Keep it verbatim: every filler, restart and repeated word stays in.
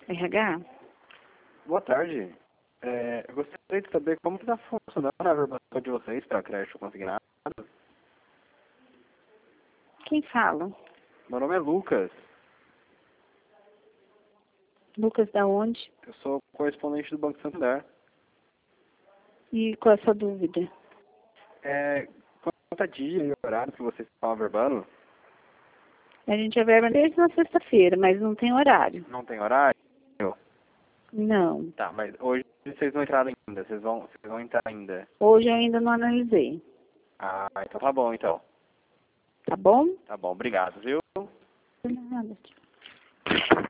R H? Boa tarde. É, eu gostaria de saber como está funcionando a verbação de vocês para crédito consignado. Quem fala? Meu nome é Lucas. Lucas da onde? Eu sou correspondente do Banco Santander. E qual é a sua dúvida? É, quanto a dia e horário que vocês estão averbando? A gente averba desde na sexta-feira, mas não tem horário. Não tem horário? Não. Tá, mas hoje vocês não entraram ainda. Vocês vão, vocês vão entrar ainda. Hoje eu ainda não analisei. Ah, então tá bom, então. Tá bom? Tá bom, obrigado, viu? Nada.